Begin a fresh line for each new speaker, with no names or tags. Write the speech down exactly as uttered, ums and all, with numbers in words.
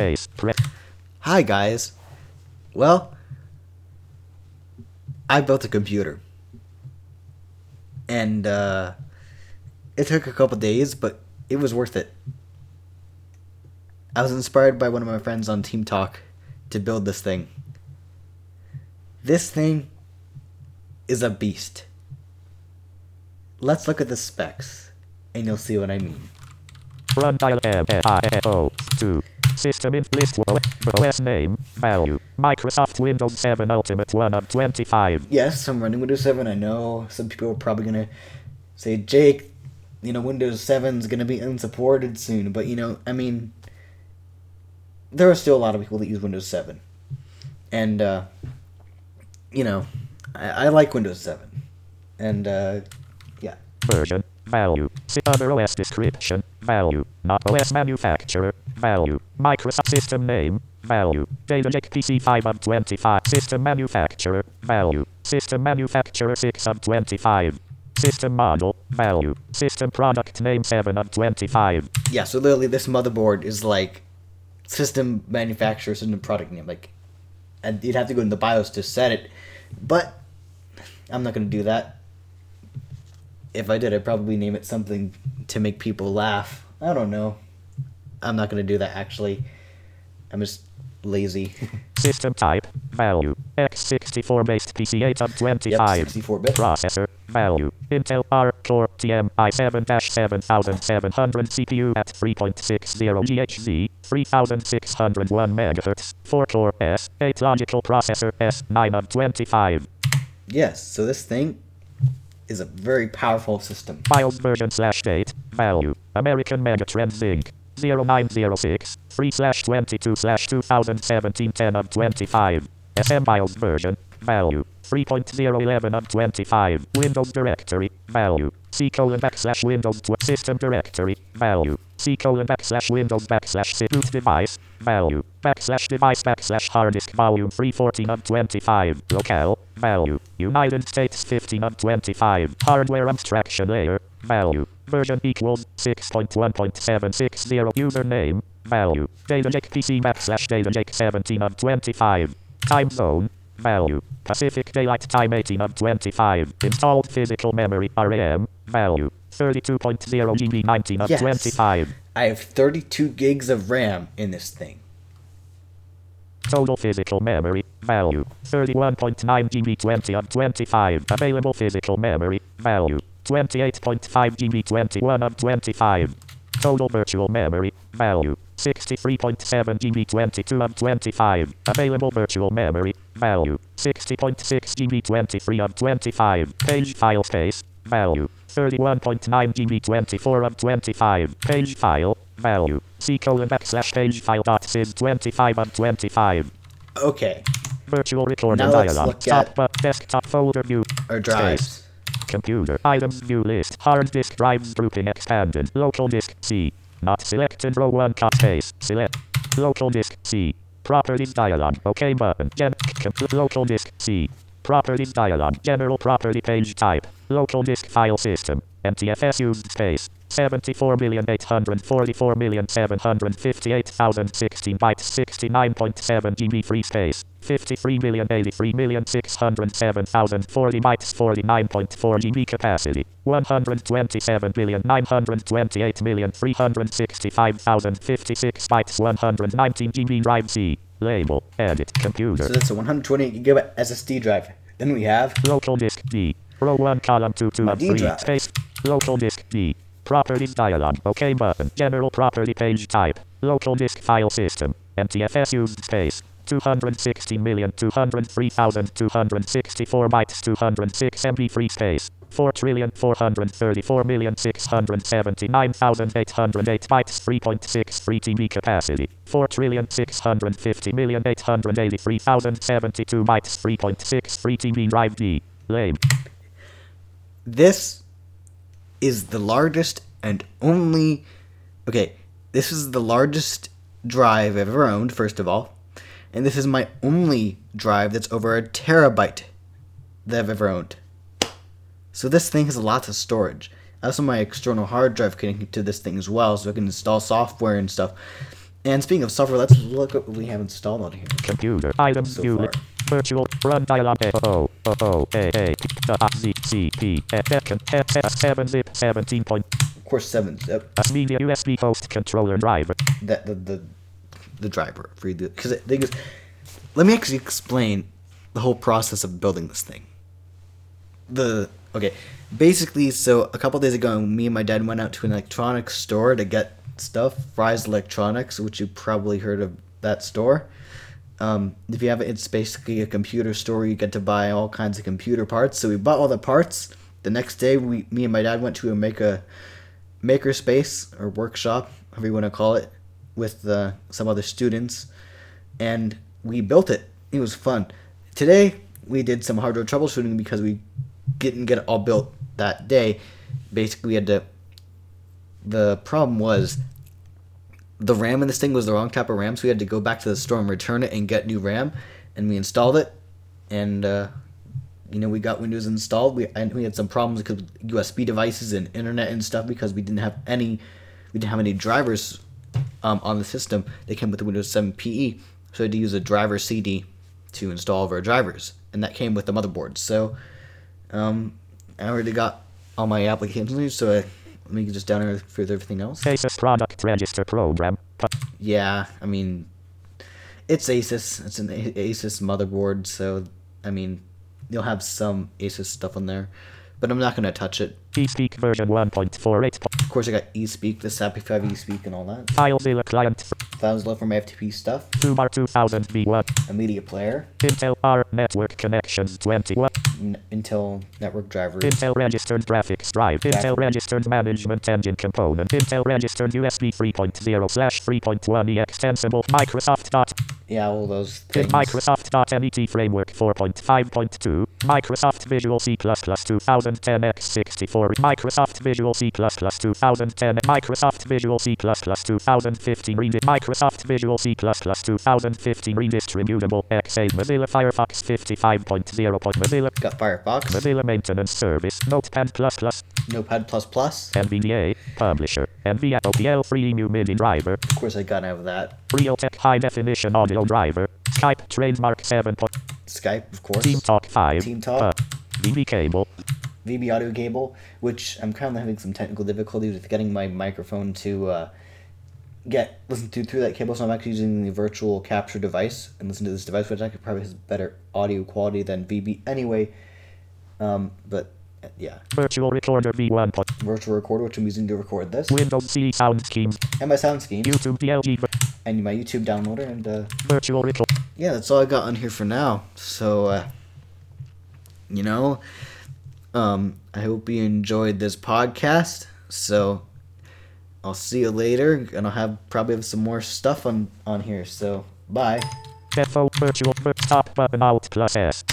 space. Pre-
Hi guys. Well, I built a computer. And uh, it took a couple days, but it was worth it. I was inspired by one of my friends on Team Talk to build this thing. This thing is a beast. Let's look at the specs, and you'll see what I mean.
Run dial M I O two. System in list O S name value Microsoft Windows seven Ultimate one of twenty-five.
Yes, I'm running Windows seven. I know some people are probably gonna say, Jake, you know, Windows seven's gonna be unsupported soon. But you know, I mean, there are still a lot of people that use Windows seven, and uh, you know, I, I like Windows seven, and uh, yeah.
Version value. See other O S description value. Not O S manufacturer value. Microsoft system name value. Datalink P C five of twenty-five. System manufacturer value. System manufacturer six of twenty-five. System model value. System product name seven of twenty-five.
Yeah, so literally this motherboard is like system manufacturer, system product name. Like, and you'd have to go in the BIOS to set it, but I'm not going to do that. If I did, I'd probably name it something to make people laugh. I don't know. I'm not going to do that, actually. I'm just lazy.
System type value. x sixty-four based P C eight of twenty-five.
Yep, sixty-four bit.
Processor value. Intel R Core T M i seven seven seven hundred C P U at three point six zero gigahertz, three thousand six hundred one megahertz. four core S eight logical processor S nine of twenty-five.
Yes, so this thing is a very powerful system.
BIOS version slash date value. American Megatrend Zinc zero nine zero six three slash twenty-two slash twenty seventeen ten of twenty-five. S M BIOS version value. three point zero eleven of twenty-five. Windows directory value. C colon backslash Windows tw- system directory value. C colon backslash Windows backslash root device value. Backslash device backslash hard disk volume three fourteen of twenty-five. Locale value. United States fifteen of twenty-five. Hardware abstraction layer value. Version equals six point one point seven six zero. Username value. Datalink P C backslash Datalink seventeen of twenty-five. Time zone value. Pacific Daylight Time eighteen of twenty-five. Installed physical memory RAM value. thirty-two point zero gigabytes nineteen of
Yes.
twenty-five.
I have thirty-two gigs of RAM in this thing.
Total physical memory value. thirty-one point nine gigabytes twenty of twenty-five. Available physical memory value. twenty-eight point five gigabytes twenty-one of twenty-five. Total virtual memory value. sixty-three point seven gigabytes twenty-two of twenty-five. Available virtual memory value. sixty point six gigabytes twenty-three of twenty-five. Page file space value. thirty-one point nine gigabytes twenty-four of twenty-five. Page file value. C colon backslash page file dot sys twenty-five of twenty-five.
Okay,
Virtual recorder
Now let's
dialog.
look
Top
at
but desktop folder view.
our drives.
Space. Computer items view list. Hard disk drives grouping expanded. Local disk C. Not selected row one cut space. Select. Local disk C. Properties dialog. OK button. Gen. Com- local disk C. Properties dialog. General property page type. Local disk file system. N T F S used space. seventy-four million eight hundred forty-four million seven hundred fifty-eight thousand sixteen bytes. sixty-nine point seven gigabytes free space. fifty-three million eighty-three million six hundred seven thousand forty bytes. forty-nine point four gigabytes capacity. one hundred twenty-seven billion nine hundred twenty-eight million three hundred sixty-five thousand fifty-six bytes. one hundred nineteen gigabytes drive C. Label. Edit. Computer.
So that's a one hundred twenty-eight gigabyte S S D drive. Then we have
Local disk D. Row one column two two
My
of
D
three.
drive.
Space. Local disk D. Properties dialog. OK button. General property page type. Local disk file system. N T F S used space. two hundred sixteen million two hundred three thousand two hundred sixty-four bytes. two hundred six megabytes free space. four trillion four hundred thirty-four million six hundred seventy-nine thousand eight hundred eight bytes. three point six three gigabytes capacity. four trillion six hundred fifty million eight hundred eighty-three thousand seventy-two bytes. three point six three gigabytes drive D. Lame.
this is the largest and only. Okay, this is the largest drive I've ever owned, first of all. And this is my only drive that's over a terabyte that I've ever owned. So this thing has lots of storage. I also have my external hard drive connected to this thing as well, so I can install software and stuff. And speaking of software, let's look at what we have installed on here.
Computer. Items
So
view.
far.
Virtual. Run dialog. O. O. O. A. A. Z. C. P. F. F. seven zip. seventeen point.
Of course, seven zip.
S media U S B host controller driver.
That the the the driver for you because the thing is, let me actually explain the whole process of building this thing. The okay, basically, so a couple days ago, me and my dad went out to an electronics store to get stuff, Fry's Electronics, which you probably heard of that store. Um, if you have it, it's basically a computer store. You get to buy all kinds of computer parts. So we bought all the parts. The next day, we, me and my dad went to a make a maker space or workshop, however you want to call it, with uh, some other students, and we built it. It was fun. Today, we did some hardware troubleshooting because we didn't get it all built that day. Basically, we had to. The problem was the RAM in this thing was the wrong type of RAM, so we had to go back to the store and return it and get new RAM. And we installed it, and uh, you know we got Windows installed. We and we had some problems because U S B devices and internet and stuff because we didn't have any we didn't have any drivers um, on the system. They came with the Windows seven P E, so I had to use a driver C D to install all of our drivers, and that came with the motherboard. So um, I already got all my applications, so I, let me just down here for everything else.
Asus product register program.
Yeah, I mean, it's Asus. It's an A- Asus motherboard, so I mean, you'll have some Asus stuff on there, but I'm not gonna touch it.
eSpeak version one point forty-eight.
Of course, I got eSpeak, the SAPI five eSpeak, and all that.
FileZilla client.
FileZilla for my F T P stuff.
Fumar two thousand V one.
A media player.
Intel R network connections twenty-one.
N- Intel network drivers.
Intel registered graphics drive. Intel registered management engine component. Intel registered U S B three point oh slash three point one E extensible. Microsoft dot.
Yeah, all those
In
things.
Microsoft dot Net framework four point five point two. Microsoft Visual C plus plus twenty ten by sixty-four. Microsoft Visual C plus plus twenty ten. Microsoft Visual C plus plus twenty fifteen. Redi- Microsoft Visual C plus plus twenty fifteen redistributable. X eight. Mozilla Firefox fifty-five point oh. Mozilla.
Got Firefox.
Mozilla Maintenance Service. Notepad plus plus.
Notepad plus plus.
NVDA. Publisher. NVIDIA O P L three new MIDI driver.
Of course, I gotta have that.
Realtek High Definition Audio driver. Skype trademark seven.
Skype, of course.
Team Talk five.
Team Talk.
Uh, V B cable.
V B audio cable, which I'm currently having some technical difficulties with getting my microphone to uh, get listen to through that cable. So I'm actually using the virtual capture device and listen to this device, which actually probably has better audio quality than V B anyway. Um, but uh, yeah,
Virtual recorder V one.
virtual recorder, which I'm using to record this,
Windows C E sound scheme.
and my sound scheme,
YouTube D L G. v-
and my YouTube downloader, and uh,
Virtual record.
yeah, that's all I got on here for now. So, uh, you know, um, I hope you enjoyed this podcast. So, I'll see you later, and I'll have probably have some more stuff on on here. So, bye.
Defo virtual vir- stop button alt plus S.